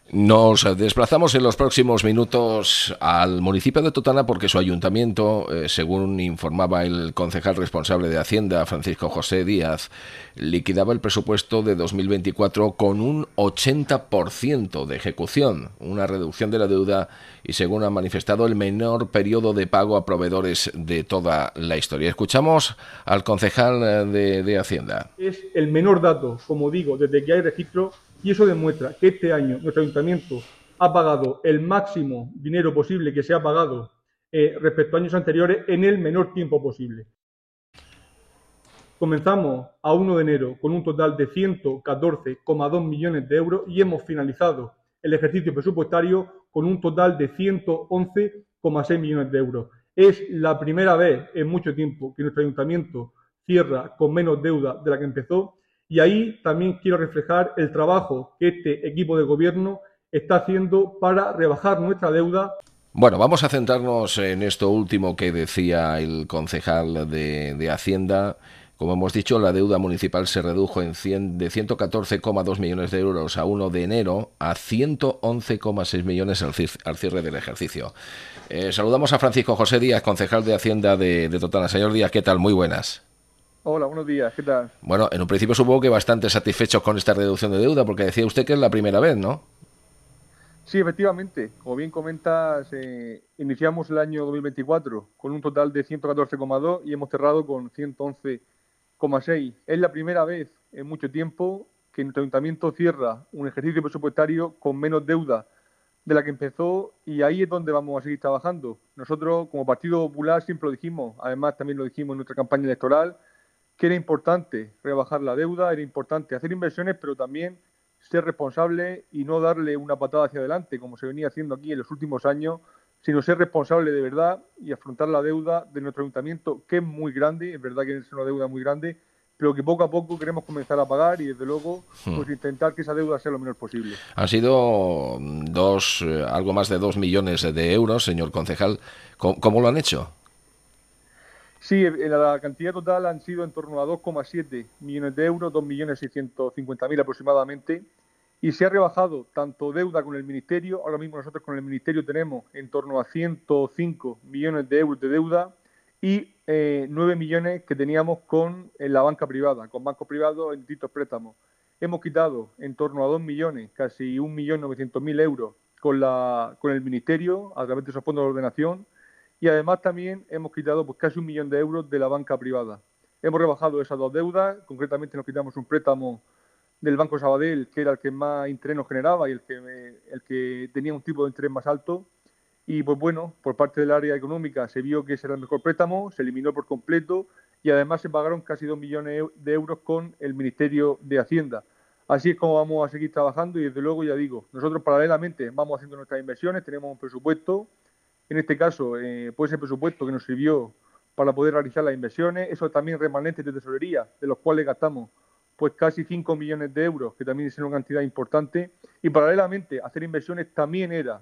Nos desplazamos en los próximos minutos al municipio de Totana porque su ayuntamiento, según informaba el concejal responsable de Hacienda, Francisco José Díaz, liquidaba el presupuesto de 2024 con un 80% de ejecución, una reducción de la deuda y, según ha manifestado, el menor periodo de pago a proveedores de toda la historia. Escuchamos al concejal de Hacienda. Es el menor dato, como digo, desde que hay registro, y eso demuestra que este año nuestro ayuntamiento ha pagado el máximo dinero posible que se ha pagado respecto a años anteriores en el menor tiempo posible. Comenzamos a 1 de enero con un total de 114,2 millones de euros y hemos finalizado el ejercicio presupuestario con un total de 111,6 millones de euros. Es la primera vez en mucho tiempo que nuestro ayuntamiento cierra con menos deuda de la que empezó, y ahí también quiero reflejar el trabajo que este equipo de gobierno está haciendo para rebajar nuestra deuda. Bueno, vamos a centrarnos en esto último que decía el concejal de Hacienda. Como hemos dicho, la deuda municipal se redujo de 114,2 millones de euros a 1 de enero a 111,6 millones al cierre del ejercicio. Saludamos a Francisco José Díaz, concejal de Hacienda de Totana. Señor Díaz, ¿qué tal? Muy buenas. Hola, buenos días, ¿qué tal? Bueno, en un principio supongo que bastante satisfechos con esta reducción de deuda, porque decía usted que es la primera vez, ¿no? Sí, efectivamente, como bien comentas, iniciamos el año 2024 con un total de 114,2 y hemos cerrado con 111,6. Es la primera vez en mucho tiempo que nuestro ayuntamiento cierra un ejercicio presupuestario con menos deuda de la que empezó, y ahí es donde vamos a seguir trabajando. Nosotros, como Partido Popular, siempre lo dijimos, además también lo dijimos en nuestra campaña electoral, que era importante rebajar la deuda, era importante hacer inversiones, pero también ser responsable y no darle una patada hacia adelante, como se venía haciendo aquí en los últimos años, sino ser responsable de verdad y afrontar la deuda de nuestro ayuntamiento, que es muy grande, es verdad que es una deuda muy grande, pero que poco a poco queremos comenzar a pagar y, desde luego, pues intentar que esa deuda sea lo menor posible. Han sido algo más de 2 millones de euros, señor concejal. ¿Cómo lo han hecho? Sí, la cantidad total han sido en torno a 2,7 millones de euros, 2.650.000 aproximadamente, y se ha rebajado tanto deuda con el Ministerio. Ahora mismo nosotros con el Ministerio tenemos en torno a 105 millones de euros de deuda y 9 millones que teníamos con la banca privada, con bancos privados en distintos préstamos. Hemos quitado en torno a 2 millones, casi 1.900.000 euros con el Ministerio a través de esos fondos de ordenación, y además también hemos quitado pues casi 1 millón de euros de la banca privada. Hemos rebajado esas dos deudas, concretamente nos quitamos un préstamo del Banco Sabadell, que era el que más interés nos generaba y el que tenía un tipo de interés más alto. Y pues bueno, por parte del área económica se vio que ese era el mejor préstamo, se eliminó por completo y además se pagaron casi 2 millones de euros con el Ministerio de Hacienda. Así es como vamos a seguir trabajando y, desde luego, ya digo, nosotros paralelamente vamos haciendo nuestras inversiones, tenemos un presupuesto. En este caso, pues ese presupuesto que nos sirvió para poder realizar las inversiones, eso también remanentes de tesorería, de los cuales gastamos pues casi 5 millones de euros, que también es una cantidad importante, y paralelamente hacer inversiones también era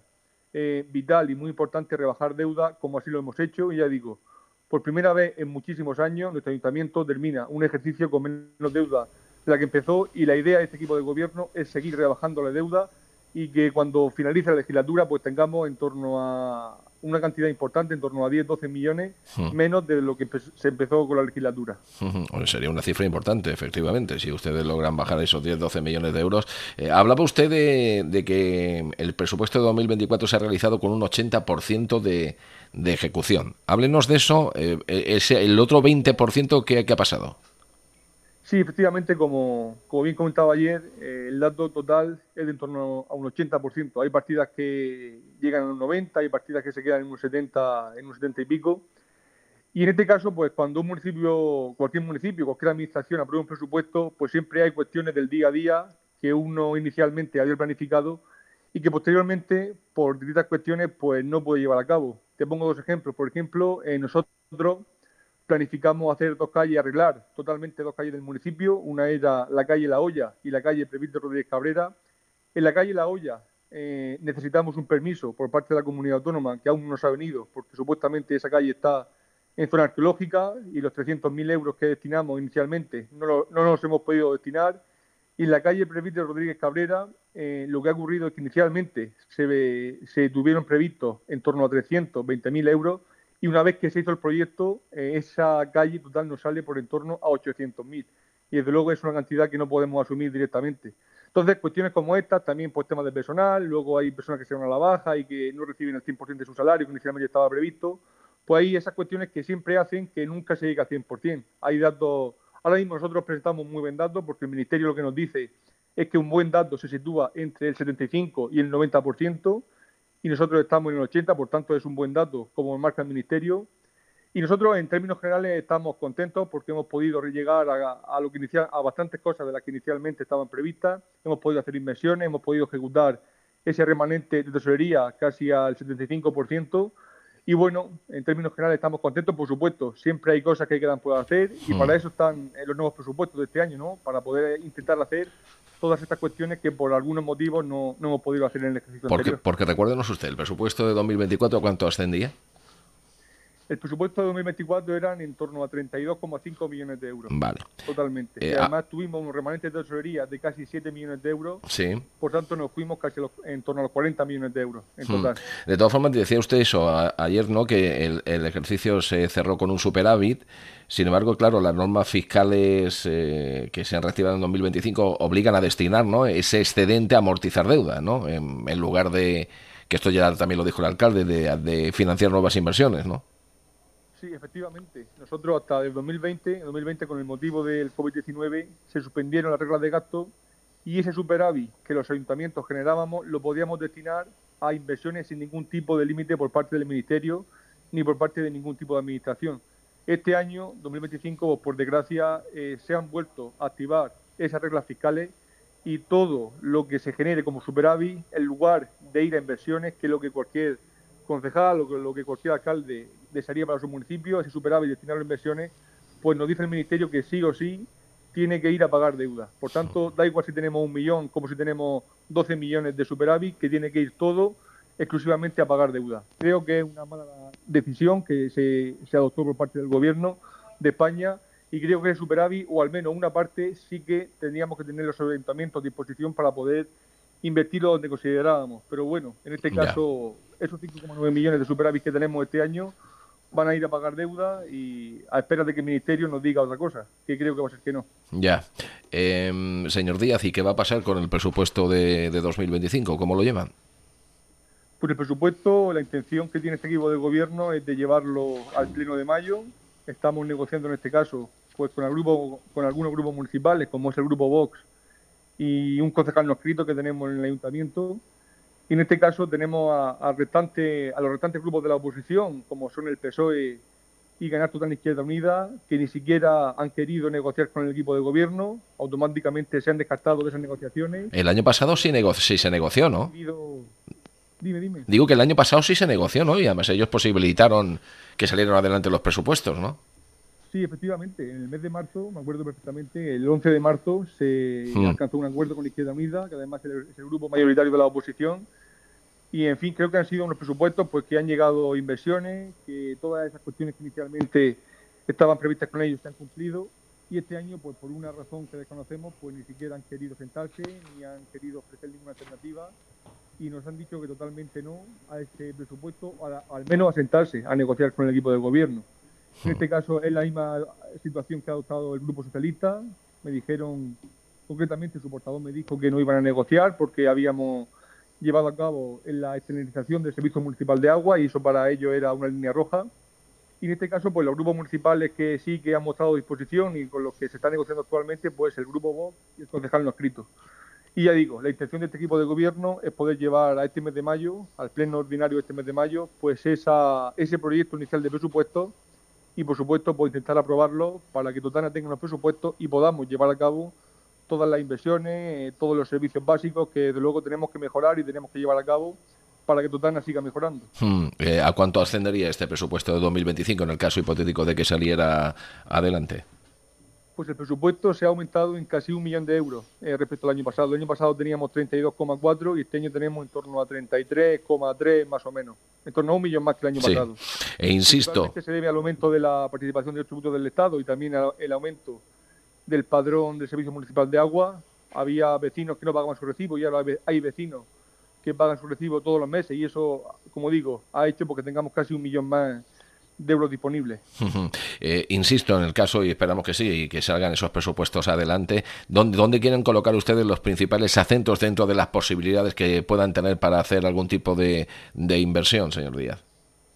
vital y muy importante rebajar deuda, como así lo hemos hecho, y ya digo, por primera vez en muchísimos años nuestro ayuntamiento termina un ejercicio con menos deuda de la que empezó, y la idea de este equipo de gobierno es seguir rebajando la deuda y que cuando finalice la legislatura pues tengamos en torno a una cantidad importante, en torno a 10-12 millones, menos de lo que se empezó con la legislatura. Sería una cifra importante, efectivamente, si ustedes logran bajar esos 10-12 millones de euros. Hablaba usted de que el presupuesto de 2024 se ha realizado con un 80% de ejecución. Háblenos de eso, el otro 20%, ¿qué ha pasado? Sí, efectivamente, como bien comentaba ayer, el dato total es de en torno a un 80%. Hay partidas que llegan a un 90, hay partidas que se quedan en un 70 y pico. Y en este caso, pues cuando un municipio, cualquier administración aprueba un presupuesto, pues siempre hay cuestiones del día a día que uno inicialmente había planificado y que posteriormente, por distintas cuestiones, pues no puede llevar a cabo. Te pongo dos ejemplos. Por ejemplo, nosotros planificamos hacer dos calles, arreglar totalmente dos calles del municipio. Una era la calle La Hoya y la calle Previto Rodríguez Cabrera. En la calle La Hoya necesitamos un permiso por parte de la comunidad autónoma, que aún no se ha venido, porque supuestamente esa calle está en zona arqueológica y los 300.000 euros que destinamos inicialmente no los hemos podido destinar. Y en la calle Previto Rodríguez Cabrera lo que ha ocurrido es que inicialmente se tuvieron previstos en torno a 320.000 euros y una vez que se hizo el proyecto, esa calle total nos sale por en torno a 800.000. Y desde luego es una cantidad que no podemos asumir directamente. Entonces, cuestiones como estas, también pues temas de personal, luego hay personas que se van a la baja y que no reciben el 100% de su salario que inicialmente estaba previsto, pues hay esas cuestiones que siempre hacen que nunca se llegue al 100%. Hay datos, ahora mismo nosotros presentamos muy buen dato porque el Ministerio lo que nos dice es que un buen dato se sitúa entre el 75 y el 90% y nosotros estamos en el 80%, por tanto es un buen dato como marca el Ministerio. Y nosotros, en términos generales, estamos contentos porque hemos podido llegar a lo que a bastantes cosas de las que inicialmente estaban previstas. Hemos podido hacer inversiones, hemos podido ejecutar ese remanente de tesorería casi al 75%. Y bueno, en términos generales estamos contentos, por supuesto. Siempre hay cosas que quedan por hacer y para eso están los nuevos presupuestos de este año, ¿no? Para poder intentar hacer todas estas cuestiones que por algunos motivos no hemos podido hacer en el ejercicio anterior. Porque recuérdenos usted, ¿el presupuesto de 2024 cuánto ascendía? El presupuesto de 2024 eran en torno a 32,5 millones de euros. Vale. Totalmente. Y además tuvimos un remanente de tesorería de casi 7 millones de euros. Sí. Por tanto, nos fuimos casi en torno a los 40 millones de euros en total. De todas formas, decía usted eso ayer, ¿no? Que el ejercicio se cerró con un superávit. Sin embargo, claro, las normas fiscales que se han reactivado en 2025 obligan a destinar, ¿no?, ese excedente a amortizar deuda, ¿no? En lugar de, que esto ya también lo dijo el alcalde, de financiar nuevas inversiones, ¿no? Sí, efectivamente. Nosotros hasta el 2020 con el motivo del COVID-19 se suspendieron las reglas de gasto y ese superávit que los ayuntamientos generábamos lo podíamos destinar a inversiones sin ningún tipo de límite por parte del Ministerio ni por parte de ningún tipo de administración. Este año, 2025, por desgracia, se han vuelto a activar esas reglas fiscales y todo lo que se genere como superávit, en lugar de ir a inversiones, que es lo que cualquier concejal o lo que cualquier alcalde desearía para su municipio, ese superávit y destinarlo a inversiones, pues nos dice el Ministerio que sí o sí tiene que ir a pagar deuda. Por tanto, da igual si tenemos 1 millón como si tenemos 12 millones de superávit, que tiene que ir todo exclusivamente a pagar deuda. Creo que es una mala decisión que se adoptó por parte del Gobierno de España y creo que el superávit, o al menos una parte, sí que tendríamos que tener los ayuntamientos a disposición para poder invertirlo donde considerábamos. Pero bueno, en este caso, esos 5,9 millones de superávit que tenemos este año van a ir a pagar deuda y a espera de que el Ministerio nos diga otra cosa, que creo que va a ser que no. Ya. Señor Díaz, ¿y qué va a pasar con el presupuesto de 2025? ¿Cómo lo llevan? Pues el presupuesto, la intención que tiene este equipo de gobierno es de llevarlo al pleno de mayo. Estamos negociando en este caso pues con algunos grupos municipales, como es el grupo Vox y un concejal no escrito que tenemos en el ayuntamiento. Y en este caso tenemos a los restantes grupos de la oposición, como son el PSOE y Ganar Total Izquierda Unida, que ni siquiera han querido negociar con el equipo de gobierno, automáticamente se han descartado de esas negociaciones. El año pasado sí se negoció, ¿no? Dime. Digo que el año pasado sí se negoció, ¿no? Y además ellos posibilitaron que salieran adelante los presupuestos, ¿no? Sí, efectivamente. En el mes de marzo, me acuerdo perfectamente, el 11 de marzo se alcanzó un acuerdo con la Izquierda Unida, que además es el grupo mayoritario de la oposición. Y, en fin, creo que han sido unos presupuestos pues que han llegado inversiones, que todas esas cuestiones que inicialmente estaban previstas con ellos se han cumplido. Y este año, pues por una razón que desconocemos, pues ni siquiera han querido sentarse, ni han querido ofrecer ninguna alternativa. Y nos han dicho que totalmente no a este presupuesto, al menos a sentarse, a negociar con el equipo de gobierno. En este caso es la misma situación que ha adoptado el Grupo Socialista. Me dijeron, concretamente su portavoz me dijo que no iban a negociar porque habíamos llevado a cabo la externalización del Servicio Municipal de Agua y eso para ellos era una línea roja. Y en este caso, pues los grupos municipales que sí que han mostrado disposición y con los que se está negociando actualmente, pues el Grupo Vox y el concejal no escrito. Y ya digo, la intención de este equipo de gobierno es poder llevar a este mes de mayo, al pleno ordinario de este mes de mayo, pues ese proyecto inicial de presupuesto y, por supuesto, pues intentar aprobarlo para que Totana tenga unos presupuestos y podamos llevar a cabo todas las inversiones, todos los servicios básicos que, desde luego, tenemos que mejorar y tenemos que llevar a cabo para que Totana siga mejorando. ¿A cuánto ascendería este presupuesto de 2025 en el caso hipotético de que saliera adelante? Pues el presupuesto se ha aumentado en casi 1 millón de euros respecto al año pasado. El año pasado teníamos 32,4 y este año tenemos en torno a 33,3 más o menos. En torno a 1 millón más que el año pasado. E insisto. Se debe al aumento de la participación de los tributos del Estado y también el aumento del padrón del Servicio Municipal de Agua, había vecinos que no pagaban su recibo y ahora hay vecinos que pagan su recibo todos los meses y eso, como digo, ha hecho porque tengamos casi 1 millón más de euros disponibles. Insisto en el caso, y esperamos que sí, y que salgan esos presupuestos adelante, ¿dónde quieren colocar ustedes los principales acentos dentro de las posibilidades que puedan tener para hacer algún tipo de inversión, señor Díaz?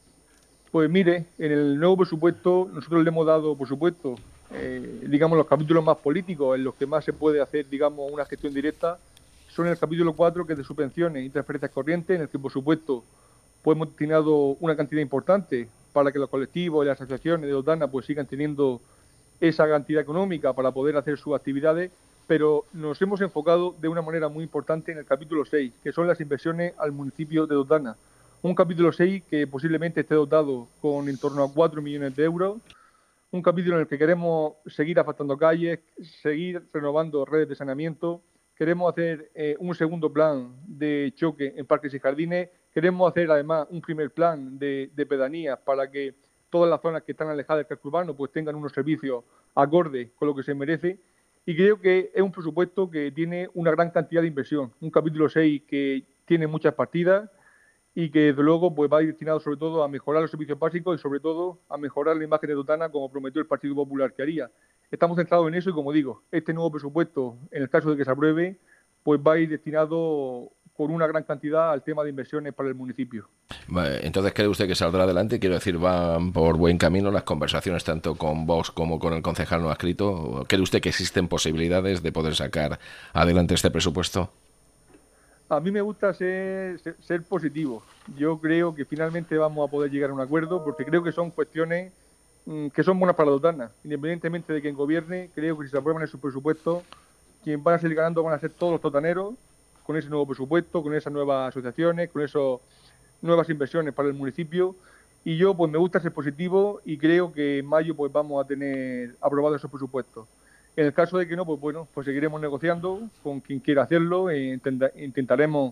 Pues mire, en el nuevo presupuesto nosotros le hemos dado, por supuesto, digamos, los capítulos más políticos, en los que más se puede hacer, digamos, una gestión directa, son el capítulo 4, que es de subvenciones y transferencias corrientes, en el que, por supuesto, pues hemos destinado una cantidad importante para que los colectivos y las asociaciones de Dotana pues sigan teniendo esa cantidad económica para poder hacer sus actividades, pero nos hemos enfocado de una manera muy importante en el capítulo 6, que son las inversiones al municipio de Dotana. Un capítulo 6 que posiblemente esté dotado con en torno a 4 millones de euros, un capítulo en el que queremos seguir asfaltando calles, seguir renovando redes de saneamiento, queremos hacer un segundo plan de choque en parques y jardines, queremos hacer además un primer plan de pedanías para que todas las zonas que están alejadas del casco urbano pues tengan unos servicios acordes con lo que se merece. Y creo que es un presupuesto que tiene una gran cantidad de inversión, un capítulo 6 que tiene muchas partidas y que desde luego pues va a ir destinado sobre todo a mejorar los servicios básicos y sobre todo a mejorar la imagen de Dotana como prometió el Partido Popular que haría. Estamos centrados en eso y, como digo, este nuevo presupuesto, en el caso de que se apruebe, pues va a ir destinado con una gran cantidad al tema de inversiones para el municipio. Entonces, ¿cree usted que saldrá adelante? Quiero decir, ¿van por buen camino las conversaciones tanto con Vox como con el concejal no adscrito? ¿Cree usted que existen posibilidades de poder sacar adelante este presupuesto? A mí me gusta ser positivo. Yo creo que finalmente vamos a poder llegar a un acuerdo porque creo que son cuestiones que son buenas para la Dotana. Independientemente de quien gobierne, creo que si se aprueban esos presupuestos, quien van a salir ganando van a ser todos los totaneros con ese nuevo presupuesto, con esas nuevas asociaciones, con esas nuevas inversiones para el municipio. Y yo pues me gusta ser positivo y creo que en mayo pues vamos a tener aprobados esos presupuestos. En el caso de que no, pues bueno, pues seguiremos negociando con quien quiera hacerlo e intentaremos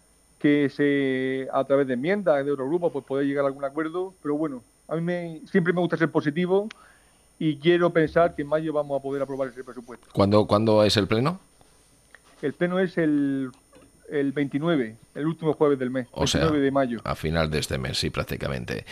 que a través de enmiendas de otro grupo pues poder llegar a algún acuerdo, pero bueno, a mí siempre me gusta ser positivo y quiero pensar que en mayo vamos a poder aprobar ese presupuesto. ¿Cuándo es el pleno? El pleno es el 29, el último jueves del mes, o 29 sea, de mayo. A final de este mes, sí, prácticamente.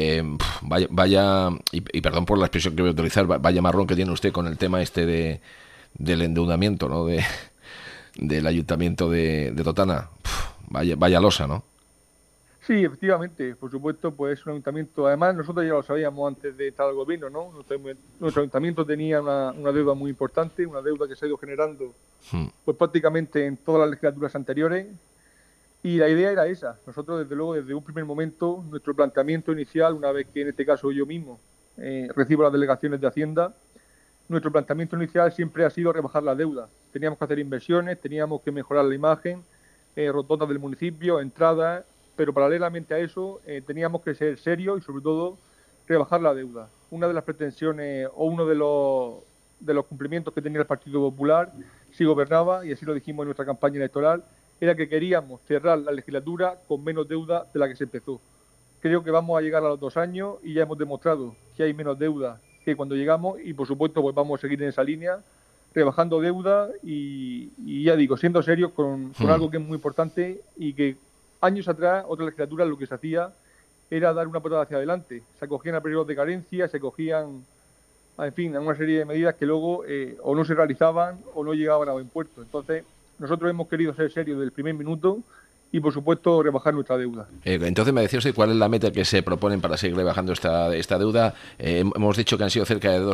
Y perdón por la expresión que voy a utilizar, vaya marrón que tiene usted con el tema este del endeudamiento, ¿no? Del ayuntamiento de Totana. Vaya losa, ¿no? Sí, efectivamente, por supuesto, pues es un ayuntamiento. Además, nosotros ya lo sabíamos antes de estar al gobierno, ¿no? Nuestro ayuntamiento tenía una deuda muy importante, una deuda que se ha ido generando pues prácticamente en todas las legislaturas anteriores. Y la idea era esa. Nosotros, desde luego, desde un primer momento, nuestro planteamiento inicial, una vez que en este caso yo mismo recibo las delegaciones de Hacienda, nuestro planteamiento inicial siempre ha sido rebajar la deuda. Teníamos que hacer inversiones, teníamos que mejorar la imagen, rotondas del municipio, entradas, pero paralelamente a eso teníamos que ser serios y sobre todo rebajar la deuda. Una de las pretensiones o uno de los cumplimientos que tenía el Partido Popular, si gobernaba, y así lo dijimos en nuestra campaña electoral, era que queríamos cerrar la legislatura con menos deuda de la que se empezó. Creo que vamos a llegar a los 2 años y ya hemos demostrado que hay menos deuda que cuando llegamos y, por supuesto, pues vamos a seguir en esa línea, rebajando deuda y ya digo, siendo serios con algo que es muy importante y que años atrás, otras legislaturas, lo que se hacía era dar una patada hacia adelante. Se acogían a periodos de carencia, se acogían, en fin, a una serie de medidas que luego o no se realizaban o no llegaban a buen puerto. Entonces, nosotros hemos querido ser serios desde el primer minuto y, por supuesto, rebajar nuestra deuda. Entonces, me decía usted cuál es la meta que se proponen para seguir rebajando esta deuda. Hemos dicho que han sido cerca de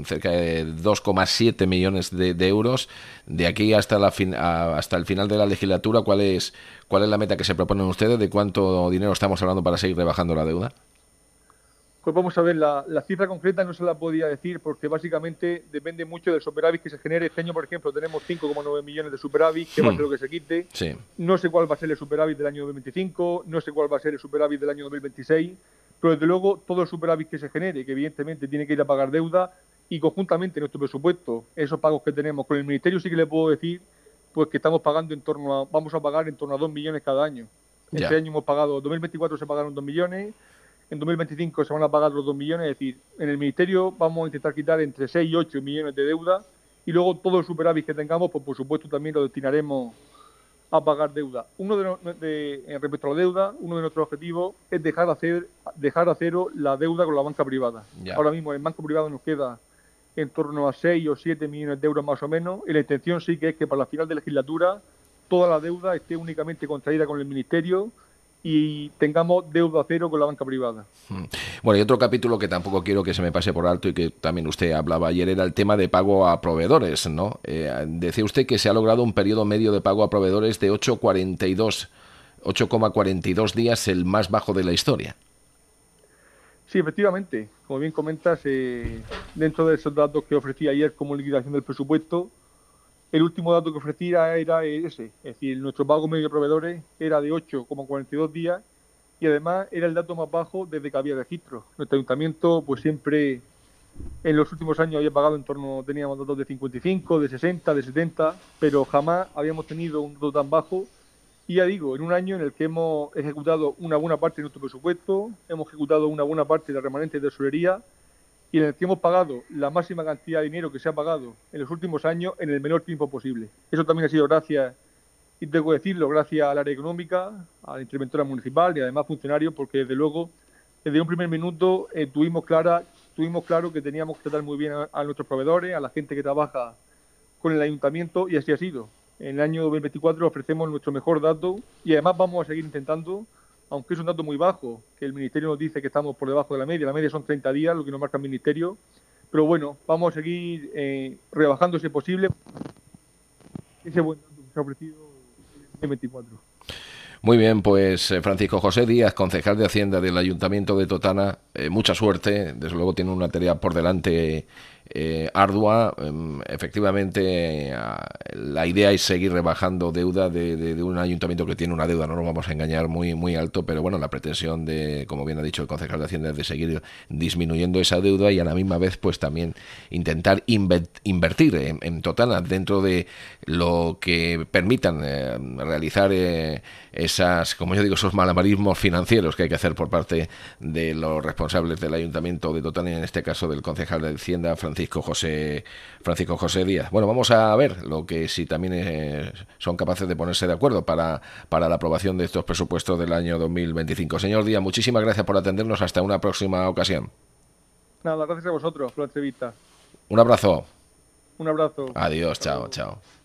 2,7 millones de euros. De aquí hasta hasta el final de la legislatura, ¿cuál es la meta que se proponen ustedes? ¿De cuánto dinero estamos hablando para seguir rebajando la deuda? Pues vamos a ver, la cifra concreta no se la podía decir porque básicamente depende mucho del superávit que se genere. Este año, por ejemplo, tenemos 5,9 millones de superávit, que va a ser lo que se quite. Sí. No sé cuál va a ser el superávit del año 2025, no sé cuál va a ser el superávit del año 2026, pero desde luego todo el superávit que se genere, que evidentemente tiene que ir a pagar deuda, y conjuntamente nuestro presupuesto, esos pagos que tenemos con el Ministerio, sí que le puedo decir pues que estamos pagando vamos a pagar en torno a 2 millones cada año. Ya. Este año hemos pagado, en 2024 se pagaron 2 millones, en 2025 se van a pagar los 2 millones, es decir, en el Ministerio vamos a intentar quitar entre 6 y 8 millones de deuda y luego todo el superávit que tengamos, pues por supuesto también lo destinaremos a pagar deuda. Respecto a la deuda, uno de nuestros objetivos es dejar a cero la deuda con la banca privada. Ya. Ahora mismo en banco privado nos queda en torno a 6 o 7 millones de euros más o menos, y la intención sí que es que para la final de legislatura toda la deuda esté únicamente contraída con el Ministerio y tengamos deuda cero con la banca privada. Bueno, y otro capítulo que tampoco quiero que se me pase por alto y que también usted hablaba ayer era el tema de pago a proveedores, ¿no? Decía usted que se ha logrado un periodo medio de pago a proveedores de 8,42 días, el más bajo de la historia. Sí, efectivamente, como bien comentas, dentro de esos datos que ofrecí ayer como liquidación del presupuesto, el último dato que ofrecía era ese, es decir, nuestro pago medio de proveedores era de 8,42 días y además era el dato más bajo desde que había registro. Nuestro ayuntamiento pues siempre en los últimos años había pagado teníamos datos de 55, de 60, de 70, pero jamás habíamos tenido un dato tan bajo. Y ya digo, en un año en el que hemos ejecutado una buena parte de nuestro presupuesto, hemos ejecutado una buena parte de remanentes de tesorería y en el que hemos pagado la máxima cantidad de dinero que se ha pagado en los últimos años en el menor tiempo posible. Eso también ha sido gracias, y tengo que decirlo, gracias al área económica, a la interventora municipal y además funcionarios, porque desde luego, desde un primer minuto tuvimos claro que teníamos que tratar muy bien a nuestros proveedores, a la gente que trabaja con el ayuntamiento, y así ha sido. En el año 2024 ofrecemos nuestro mejor dato y además vamos a seguir intentando, aunque es un dato muy bajo, que el Ministerio nos dice que estamos por debajo de la media son 30 días, lo que nos marca el Ministerio, pero bueno, vamos a seguir rebajando ese posible, ese buen dato que se ha ofrecido en el 2024. Muy bien, pues Francisco José Díaz, concejal de Hacienda del Ayuntamiento de Totana, mucha suerte, desde luego tiene una tarea por delante ardua. Efectivamente, la idea es seguir rebajando deuda de un ayuntamiento que tiene una deuda, no nos vamos a engañar, muy, muy alto, pero bueno, la pretensión de, como bien ha dicho el concejal de Hacienda, es de seguir disminuyendo esa deuda y a la misma vez pues también intentar invertir en Totana dentro de lo que permitan realizar esas, como yo digo, esos malabarismos financieros que hay que hacer por parte de los responsables del Ayuntamiento de Totana y en este caso del concejal de Hacienda, Francisco José Díaz. Bueno, vamos a ver lo que si también son capaces de ponerse de acuerdo para la aprobación de estos presupuestos del año 2025. Señor Díaz, muchísimas gracias por atendernos. Hasta una próxima ocasión. Nada, gracias a vosotros por la entrevista. Un abrazo. Un abrazo. Adiós, chao, chao.